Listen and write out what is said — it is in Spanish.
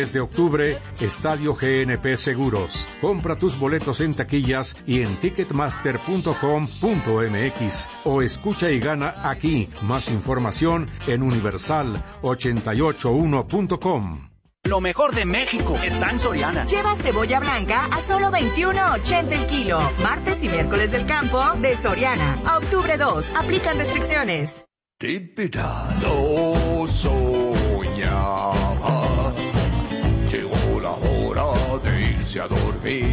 De octubre, Estadio GNP Seguros. Compra tus boletos en taquillas y en ticketmaster.com.mx o escucha y gana aquí. Más información en universal881.com. Lo mejor de México está en Soriana. Lleva cebolla blanca a solo $21.80 el kilo. Martes y miércoles del campo de Soriana. A octubre 2. Aplican restricciones. Lo soñaba. Llegó la hora de irse a dormir.